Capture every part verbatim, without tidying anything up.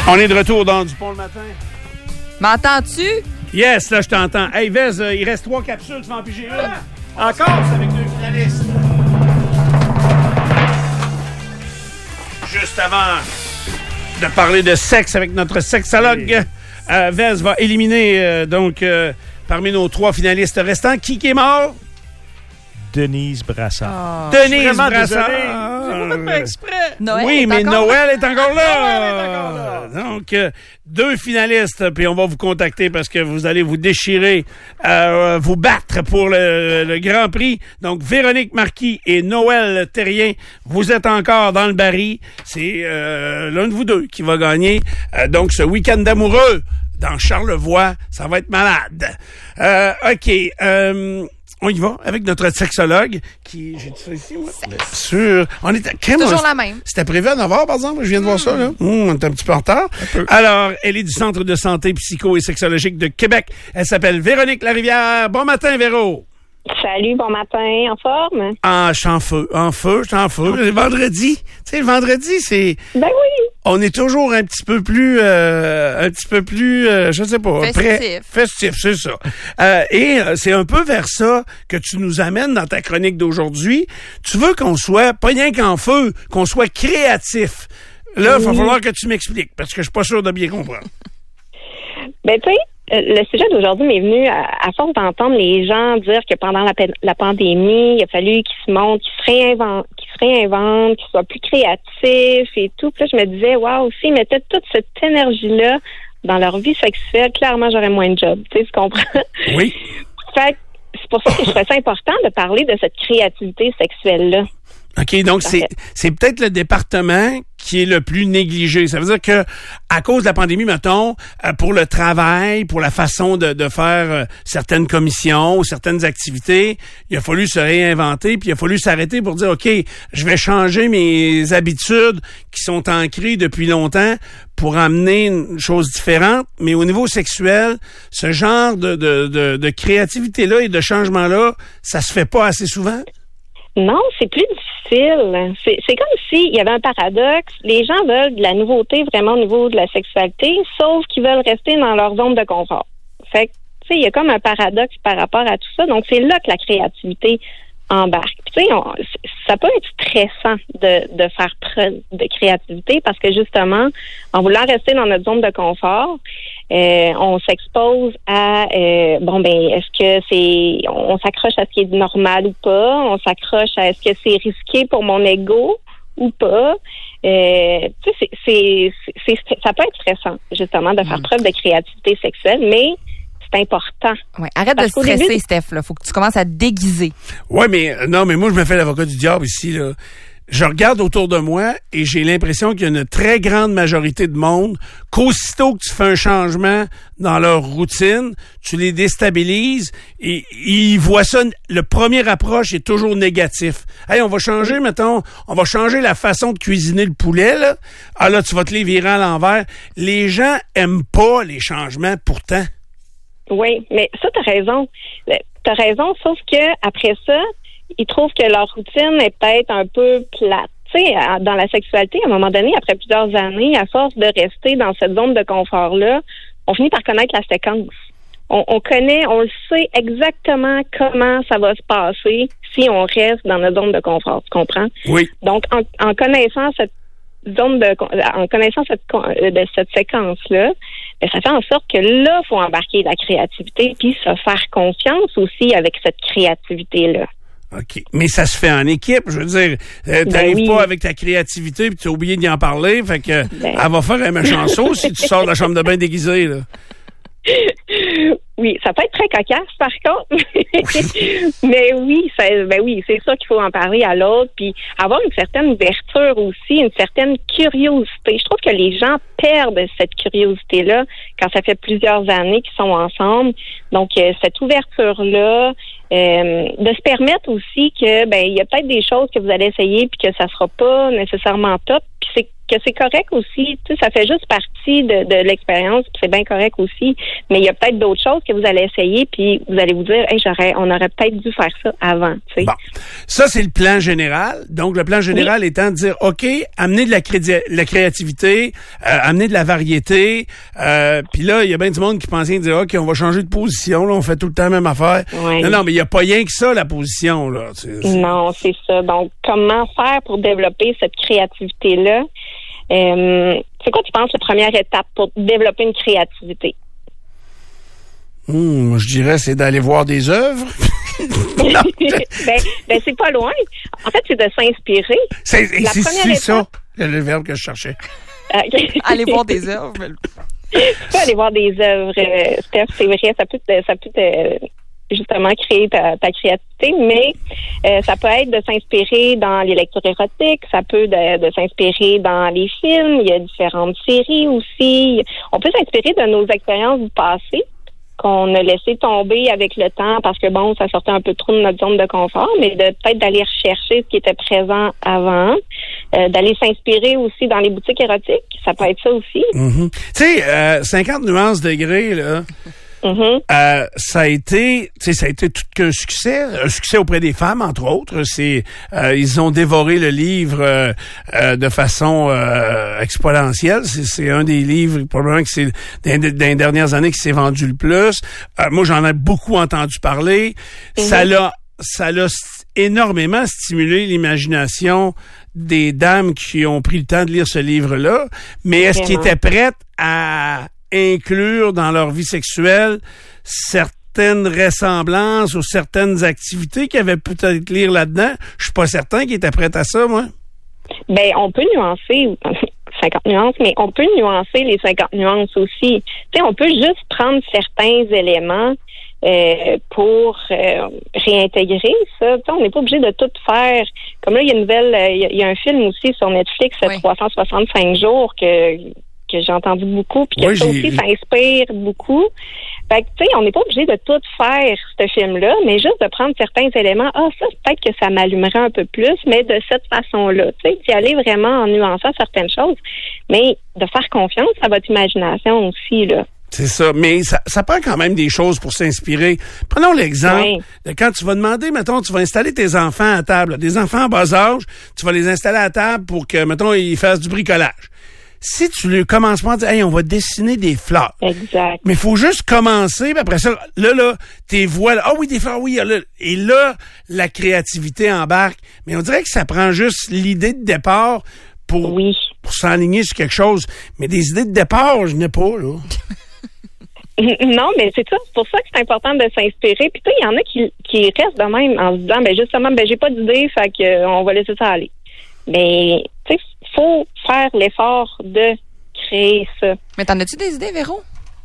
On est de retour dans Du Pont le matin. M'entends-tu? Yes, là, je t'entends. Hey, Vez, euh, il reste trois capsules, tu vas en piger une. Encore? C'est avec deux finalistes. Juste avant de parler de sexe avec notre sexologue, euh, Vez va éliminer, euh, donc, euh, parmi nos trois finalistes restants, qui qui est mort? Denise Brassard. Oh. Denise Brassard. J'ai pas fait exprès. Noël oui, est mais encore Noël est encore là. Noël est encore là. Donc, euh, deux finalistes, puis on va vous contacter parce que vous allez vous déchirer, euh, vous battre pour le, le Grand Prix. Donc, Véronique Marquis et Noël Terrien, vous êtes encore dans le baril. C'est euh, l'un de vous deux qui va gagner. Euh, donc, ce week-end d'amoureux dans Charlevoix, ça va être malade. Euh, OK. Euh, On y va avec notre sexologue qui... J'ai dit ça ici, moi? Bien sûr. On est à... toujours la même. C'était prévu à neuf heures, par exemple. Je viens de voir ça, là. Mmh, on est un petit peu en retard. peu. Alors, elle est du Centre de santé psycho et sexologique de Québec. Elle s'appelle Véronique Larivière. Bon matin, Véro. Salut, bon matin, en forme? Ah, je suis en feu. En feu, je suis en feu. Le vendredi. Tu sais, le vendredi, c'est... Ben oui. On est toujours un petit peu plus, euh, un petit peu plus, euh, je sais pas, Festif. prêt, festif, c'est ça. Euh, et euh, c'est un peu vers ça que tu nous amènes dans ta chronique d'aujourd'hui. Tu veux qu'on soit pas rien qu'en feu, qu'on soit créatif. Là, il va Oui. falloir que tu m'expliques parce que je suis pas sûr de bien comprendre. Ben tu sais, euh, le sujet d'aujourd'hui m'est venu à, à force d'entendre les gens dire que pendant la, pa- la pandémie, il a fallu qu'ils se montrent, qu'ils se réinventent, qu'ils se réinventent, qu'ils soient plus créatifs et tout. Puis là, je me disais, waouh, s'ils mettaient toute cette énergie-là dans leur vie sexuelle, clairement, j'aurais moins de job. Tu sais, tu comprends? Oui. Fait que c'est pour ça que je trouvais ça important de parler de cette créativité sexuelle-là. OK, donc c'est c'est peut-être le département qui est le plus négligé. Ça veut dire que à cause de la pandémie, mettons, euh, pour le travail, pour la façon de, de faire euh, certaines commissions ou certaines activités, il a fallu se réinventer, puis il a fallu s'arrêter pour dire, OK, je vais changer mes habitudes qui sont ancrées depuis longtemps pour amener une chose différente. Mais au niveau sexuel, ce genre de, de, de, de créativité-là et de changement-là, ça se fait pas assez souvent? Non, c'est plus difficile. C'est, c'est comme s'il y avait un paradoxe. Les gens veulent de la nouveauté vraiment au niveau de la sexualité, sauf qu'ils veulent rester dans leur zone de confort. Fait que, tu sais, il y a comme un paradoxe par rapport à tout ça. Donc, c'est là que la créativité embarque. Tu sais, on- ça peut être stressant de, de faire preuve de créativité parce que, justement, en voulant rester dans notre zone de confort, euh, on s'expose à euh, bon ben est-ce que c'est on s'accroche à ce qui est normal ou pas, on s'accroche à est-ce que c'est risqué pour mon ego ou pas. Euh, tu sais, c'est, c'est, c'est, c'est- ça peut être stressant justement de faire Mm. preuve de créativité sexuelle, mais c'est important. Ouais, arrête Parce de qu'au stresser, début- Steph. Là. Faut que tu commences à te déguiser. Ouais, mais euh, non, mais moi, je me fais l'avocat du diable ici, là. Je regarde autour de moi et j'ai l'impression qu'il y a une très grande majorité de monde qu'aussitôt que tu fais un changement dans leur routine, tu les déstabilises et ils voient ça, le premier approche est toujours négatif. Hey, on va changer, mettons, on va changer la façon de cuisiner le poulet, là. Ah là, tu vas te les virer à l'envers. Les gens aiment pas les changements, pourtant. Oui, mais ça, t'as raison. Euh, T'as raison, sauf que après ça, ils trouvent que leur routine est peut-être un peu plate. Tu sais, à- dans la sexualité, à un moment donné, après plusieurs années, à force de rester dans cette zone de confort-là, on finit par connaître la séquence. On, on connaît, on le sait exactement comment ça va se passer si on reste dans notre zone de confort. Tu comprends? Oui. Donc, en, en connaissant cette zone de, en connaissant cette, con- euh, de cette séquence-là, ben, ça fait en sorte que là, il faut embarquer la créativité puis se faire confiance aussi avec cette créativité-là. OK. Mais ça se fait en équipe. Je veux dire, euh, t'arrives Ben oui. pas avec ta créativité puis tu as oublié d'y en parler. Fait que Ben. elle va faire un méchant saut si tu sors de la chambre de bain déguisée, là. Oui, ça peut être très cocasse par contre. Mais oui, ça, ben oui, c'est sûr qu'il faut en parler à l'autre, puis avoir une certaine ouverture aussi, une certaine curiosité. Je trouve que les gens perdent cette curiosité-là quand ça fait plusieurs années qu'ils sont ensemble. Donc, euh, cette ouverture-là, euh, de se permettre aussi que ben il y a peut-être des choses que vous allez essayer puis que ça sera pas nécessairement top, puis c'est que c'est correct aussi. Tu sais, ça fait juste partie de, de l'expérience, puis c'est bien correct aussi. Mais il y a peut-être d'autres choses que vous allez essayer, puis vous allez vous dire, hey, j'aurais, on aurait peut-être dû faire ça avant. Tu sais. Bon, ça c'est le plan général. Donc le plan général oui. étant de dire, ok, amener de la, crédi- la créativité, euh, amener de la variété. Euh, puis là, il y a bien du monde qui pensait dire, ok, on va changer de position. Là, on fait tout le temps la même affaire. Oui. Non, non, mais il y a pas rien que ça la position là. C'est, c'est... Non, c'est ça. Donc comment faire pour développer cette créativité là? Euh, c'est quoi, tu penses, la première étape pour développer une créativité? Hum, je dirais, c'est d'aller voir des œuvres. ben, ben, c'est pas loin. En fait, c'est de s'inspirer. C'est, la c'est, c'est étape... ça, le verbe que je cherchais. Okay. Aller voir des œuvres. Tu peux aller voir des œuvres, euh, Steph, c'est vrai, ça peut te, ça peut te, justement créer ta, ta créativité, mais euh, ça peut être de s'inspirer dans les lectures érotiques, ça peut de, de s'inspirer dans les films, il y a différentes séries aussi. On peut s'inspirer de nos expériences du passé qu'on a laissé tomber avec le temps parce que, bon, ça sortait un peu trop de notre zone de confort, mais de peut-être d'aller rechercher ce qui était présent avant, euh, d'aller s'inspirer aussi dans les boutiques érotiques, ça peut être ça aussi. Mm-hmm. Tu sais, euh, cinquante nuances degrés, là... Mm-hmm. Euh, ça a été, tu sais, ça a été tout qu'un succès, un succès auprès des femmes entre autres. C'est, euh, ils ont dévoré le livre euh, euh, de façon euh, exponentielle. C'est, c'est un des livres probablement que c'est dans, dans les dernières années qui s'est vendu le plus. Euh, moi, j'en ai beaucoup entendu parler. Mm-hmm. Ça l'a, ça l'a énormément stimulé l'imagination des dames qui ont pris le temps de lire ce livre-là. Mais est-ce qu'ils étaient prêtes à inclure dans leur vie sexuelle certaines ressemblances ou certaines activités qu'ils avaient peut-être lire là-dedans? Je suis pas certain qu'ils étaient prêts à ça, moi. Ben, on peut nuancer cinquante nuances, mais on peut nuancer les cinquante nuances aussi. Tu sais, on peut juste prendre certains éléments euh, pour euh, réintégrer ça. Tu sais, on n'est pas obligé de tout faire. Comme là, il y a une nouvelle, il y, y a un film aussi sur Netflix, oui. trois cent soixante-cinq jours que que j'ai entendu beaucoup, puis que oui, ça j'ai... aussi, ça inspire beaucoup. Fait que, tu sais, on n'est pas obligé de tout faire, ce film-là, mais juste de prendre certains éléments. Ah, ça, peut-être que ça m'allumerait un peu plus, mais de cette façon-là. Tu sais, d'y aller vraiment en nuançant certaines choses, mais de faire confiance à votre imagination aussi, là. C'est ça, mais ça, ça prend quand même des choses pour s'inspirer. Prenons l'exemple oui. de quand tu vas demander, mettons, tu vas installer tes enfants à table, des enfants en bas âge, tu vas les installer à table pour que, mettons, ils fassent du bricolage. Si tu le commences pas à dire, hey, on va dessiner des fleurs. Exact. Mais il faut juste commencer, puis après ça, là, là, tes voix, là, ah oui, des fleurs, oui, là, et là, la créativité embarque. Mais on dirait que ça prend juste l'idée de départ pour, oui. pour s'enligner sur quelque chose. Mais des idées de départ, je n'ai pas, là. Non, mais c'est ça. C'est pour ça que c'est important de s'inspirer. Puis tu sais, il y en a qui, qui restent de même en se disant, ben justement, ben j'ai pas d'idée, fait que euh, on va laisser ça aller. Mais tu sais, faut faire l'effort de créer ça. Mais t'en as-tu des idées, Véro?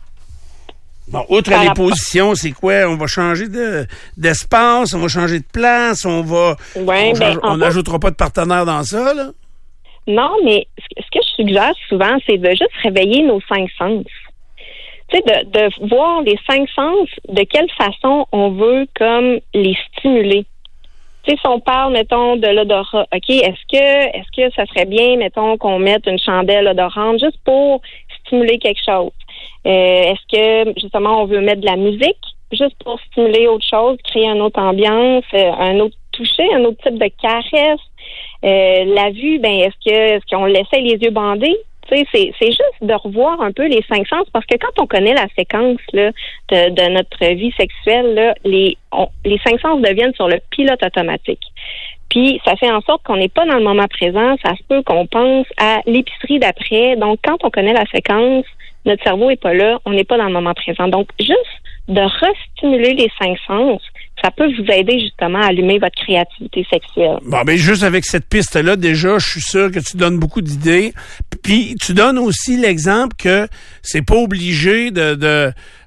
Bon, outre les positions, c'est quoi? On va changer de, d'espace, on va changer de place, on va... Ouais, on ben, on n'ajoutera pas de partenaire dans ça, là? Non, mais ce que je suggère souvent, c'est de juste réveiller nos cinq sens. Tu sais, de, de voir les cinq sens, de quelle façon on veut comme les stimuler. Tu sais, si on parle, mettons, de l'odorat, OK, est-ce que est-ce que ça serait bien, mettons, qu'on mette une chandelle odorante juste pour stimuler quelque chose? Euh, est-ce que, justement, on veut mettre de la musique juste pour stimuler autre chose, créer une autre ambiance, un autre toucher, un autre type de caresse? Euh, la vue, ben est-ce que est-ce qu'on laissait les yeux bandés? Tu sais, c'est, c'est juste de revoir un peu les cinq sens parce que quand on connaît la séquence là, de, de notre vie sexuelle, là, les, on, les cinq sens deviennent sur le pilote automatique. Puis, ça fait en sorte qu'on n'est pas dans le moment présent. Ça se peut qu'on pense à l'épicerie d'après. Donc, quand on connaît la séquence, notre cerveau est pas là. On n'est pas dans le moment présent. Donc, juste de restimuler les cinq sens, ça peut vous aider justement à allumer votre créativité sexuelle. Bon, ben juste avec cette piste-là, déjà, je suis sûr que tu donnes beaucoup d'idées. Puis tu donnes aussi l'exemple que c'est pas obligé de, de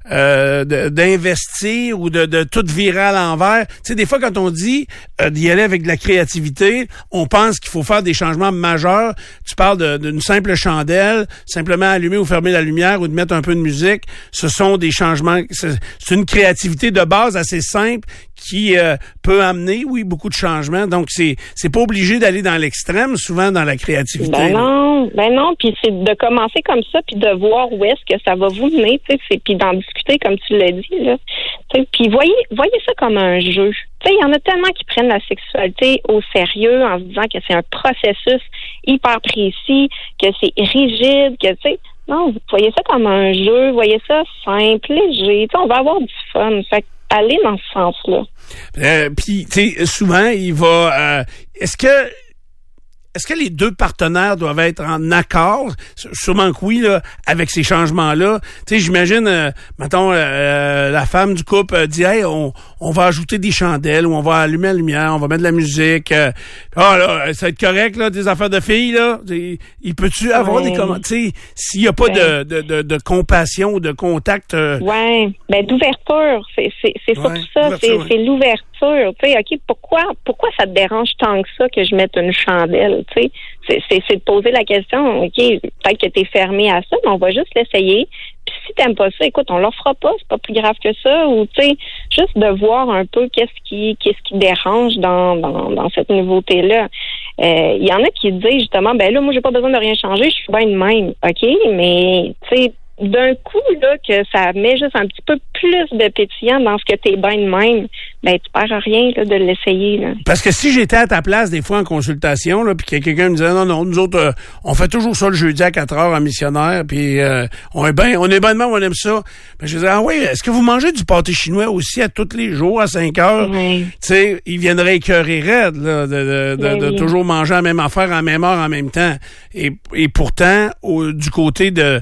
euh, de, d'investir ou de, de tout virer à l'envers. Tu sais, des fois, quand on dit euh, d'y aller avec de la créativité, on pense qu'il faut faire des changements majeurs. Tu parles de, d'une simple chandelle, simplement allumer ou fermer la lumière ou de mettre un peu de musique. Ce sont des changements, c'est, c'est une créativité de base assez simple qui euh, peut amener, oui, beaucoup de changements. Donc, c'est c'est pas obligé d'aller dans l'extrême, souvent, dans la créativité. Ben non, ben non. Puis c'est de commencer comme ça, puis de voir où est-ce que ça va vous mener, tu sais, puis d'en discuter, comme tu l'as dit, là. Puis voyez, voyez ça comme un jeu. Tu sais, il y en a tellement qui prennent la sexualité au sérieux en se disant que c'est un processus hyper précis, que c'est rigide, que, tu sais, non, vous voyez ça comme un jeu, voyez ça simple, léger. Tu sais, on va avoir du fun. Fait aller dans ce sens-là. Euh, Puis, tu sais, souvent, il va... Euh, est-ce que... Est-ce que les deux partenaires doivent être en accord? Sûrement que oui, là, avec ces changements-là. Tu sais, j'imagine, euh, mettons, euh, la femme du couple euh, dit, hey, on, on va ajouter des chandelles ou on va allumer la lumière, on va mettre de la musique. Euh, ah là, ça va être correct, là, des affaires de filles, là. Il peut-tu avoir ouais. des commentaires? Tu sais, s'il n'y a pas ouais. de, de, de, de compassion ou de contact. Euh... Oui, ben d'ouverture. C'est, c'est, c'est ouais, surtout ça. C'est, ouais. c'est l'ouverture. Tu sais, OK, pourquoi, pourquoi ça te dérange tant que ça que je mette une chandelle? Tu sais, c'est, c'est, c'est de poser la question, OK, peut-être que tu es fermé à ça, mais on va juste l'essayer. Puis si t'aimes pas ça, écoute, on leur fera pas, c'est pas plus grave que ça. Ou tu sais, juste de voir un peu qu'est-ce qui qu'est-ce qui dérange dans, dans, dans cette nouveauté-là. Il euh, y en a qui disent justement, ben là, moi, j'ai pas besoin de rien changer, je suis bien de même. OK, mais tu sais, d'un coup, là, que ça met juste un petit peu plus de pétillant dans ce que t'es bien de même, ben, tu perds rien, là, de l'essayer, là. Parce que si j'étais à ta place, des fois, en consultation, là, puis que quelqu'un me disait, non, non, nous autres, euh, on fait toujours ça le jeudi à quatre heures en missionnaire, puis euh, on est bien, on est bien de même, on aime ça. Ben, je disais, ah oui, est-ce que vous mangez du pâté chinois aussi à tous les jours, à cinq heures? Oui. Tu sais, ils viendraient écœurer raide, là, de, de, de, oui. de toujours manger la même affaire à la même heure en même temps. Et, et pourtant, au, du côté de,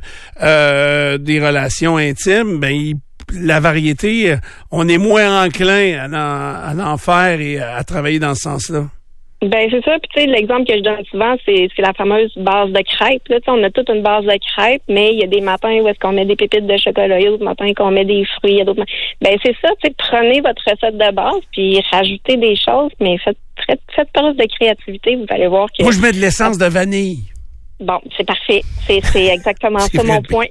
euh, des relations intimes, ben, il la variété, on est moins enclin à en, à en faire et à travailler dans ce sens-là. Ben c'est ça. Puis tu sais, l'exemple que je donne souvent, c'est, c'est la fameuse base de crêpes. Là, on a toute une base de crêpes, mais il y a des matins où est-ce qu'on met des pépites de chocolat, il y a d'autres matins qu'on met des fruits, il y a d'autres. Ben c'est ça. Tu sais, prenez votre recette de base puis rajoutez des choses, mais faites faites, faites preuve de créativité. Vous allez voir que. Moi, je mets de l'essence de vanille. Bon, c'est parfait. C'est, c'est exactement c'est ça mon point.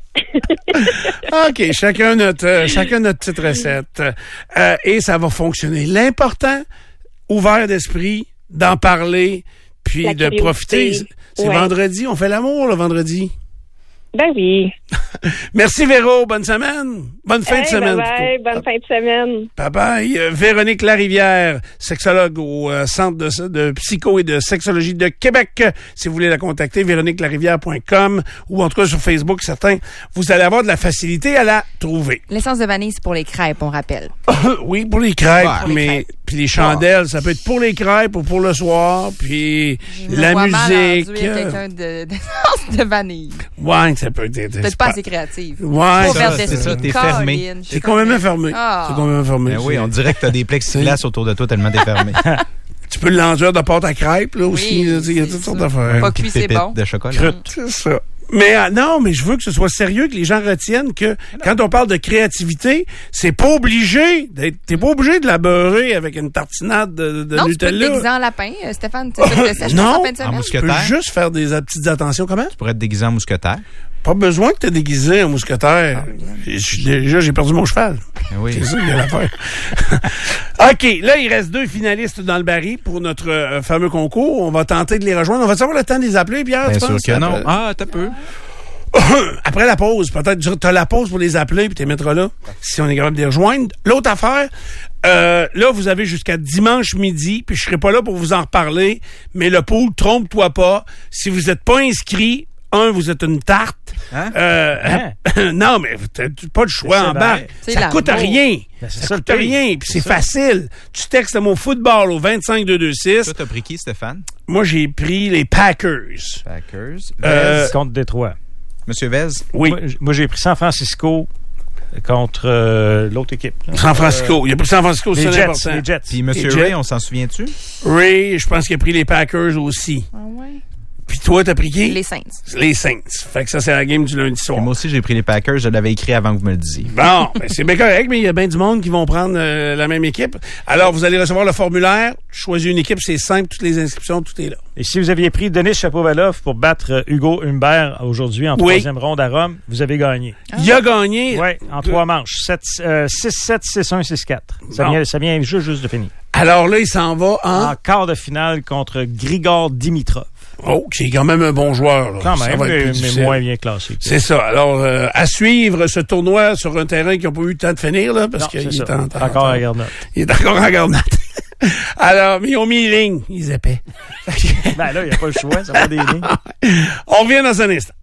OK, chacun notre, euh, chacun notre petite recette. Euh, et ça va fonctionner. L'important, ouvert d'esprit, d'en parler, puis La de profiter. C'est ouais. vendredi, on fait l'amour le vendredi. Ben oui. Merci Véro, bonne semaine. Bonne fin hey, de semaine. Bye bye, bonne fin de semaine. Bye bye. Euh, Véronique Larivière, sexologue au euh, Centre de, de psycho et de sexologie de Québec. Si vous voulez la contacter, véronique larivière point com ou en tout cas sur Facebook, certains, vous allez avoir de la facilité à la trouver. L'essence de vanille, c'est pour les crêpes, on rappelle. Oui, pour les crêpes, ouais, mais les crêpes. Puis les chandelles, ouais. ça peut être pour les crêpes ou pour le soir, puis Je la me musique. Mal quelqu'un de, d'essence de vanille. Ouais, ça peut être. Peut-être pas assez créative. Ouais, ça, c'est ça, t'es fermé. C'est complètement fermé. Ah. C'est complètement fermé. Ben oui, on dirait que t'as des plexiglas autour de toi tellement t'es fermé. Tu peux l'enduire de pâte à crêpes, là, aussi. Oui, il y a toutes sortes d'affaires. Pas cuit, c'est bon. De chocolat. Croûte, c'est ça. Mais euh, non, mais je veux que ce soit sérieux, que les gens retiennent que quand on parle de créativité, c'est pas obligé d'être, t'es pas obligé de la beurrer avec une tartinade de, de non, Nutella. Non, tu peux te déguiser en lapin, euh, Stéphane. Tu sais, non, en fin de semaine. Tu peux juste faire des euh, petites attentions. Comment? Tu pourrais te déguiser en mousquetaire. Pas besoin de te déguiser en mousquetaire. Ah, déjà, j'ai perdu mon cheval. Oui. C'est ça qu'il y a l'affaire. OK, là, il reste deux finalistes dans le baril pour notre euh, fameux concours. On va tenter de les rejoindre. On va savoir le temps de les appeler, Pierre? Bien tu sûr penses? que non. Ah, t'as peu. Après la pause, peut-être tu as la pause pour les appeler puis tu les mettras là, si on est capable de les rejoindre. L'autre affaire, euh, là, vous avez jusqu'à dimanche midi, puis je serai pas là pour vous en reparler, mais le pool, trompe-toi pas. Si vous n'êtes pas inscrit, un, vous êtes une tarte. Hein? Euh, hein? Non, mais t'as pas le choix en bas. Ça coûte rien. Ben, ça, ça coûte rien, puis c'est, c'est facile. Tu textes le mot football au vingt-cinq deux deux six. Toi, t'as pris qui, Stéphane? Moi, j'ai pris les Packers. Packers. Euh, contre Détroit. Monsieur Vez? Oui. Moi, moi, j'ai pris San Francisco contre euh, l'autre équipe. Là. San Francisco. Euh, il a pris San Francisco, c'est Jets, important. Les Jets. Puis Monsieur Ray, on s'en souvient-tu? Ray, je pense qu'il a pris les Packers aussi. Ah ouais? Puis toi, t'as pris qui? Les Saints. Les Saints. Fait que ça, c'est la game du lundi soir. Et moi aussi, j'ai pris les Packers. Je l'avais écrit avant que vous me le disiez. Bon, ben c'est bien correct, mais il y a bien du monde qui vont prendre euh, la même équipe. Alors, vous allez recevoir le formulaire. Choisir une équipe, c'est simple. Toutes les inscriptions, tout est là. Et si vous aviez pris Denis Shapovalov pour battre euh, Hugo Humbert aujourd'hui en Oui. troisième ronde à Rome, vous avez gagné. Il a gagné. Oui, en trois manches. six sept, six un, six quatre. Ça, Bon. vient, ça vient juste, juste de finir. Alors là, il s'en va en... En quart de finale contre Grigor Dimitrov. Oh, qui est quand même un bon joueur. Là. Quand Ça même, va être mais, plus mais difficile. moins bien classé. C'est ça. Alors, euh, à suivre ce tournoi sur un terrain qui n'a pas eu le temps de finir, là, parce Non, qu'il c'est est ça. en, en- Encore à Garnotte. Il est encore en garnotte. Alors, mais ils ont mis les lignes. Ils épais. Ben là, il n'y a pas le choix, ça va des lignes. On revient dans un instant.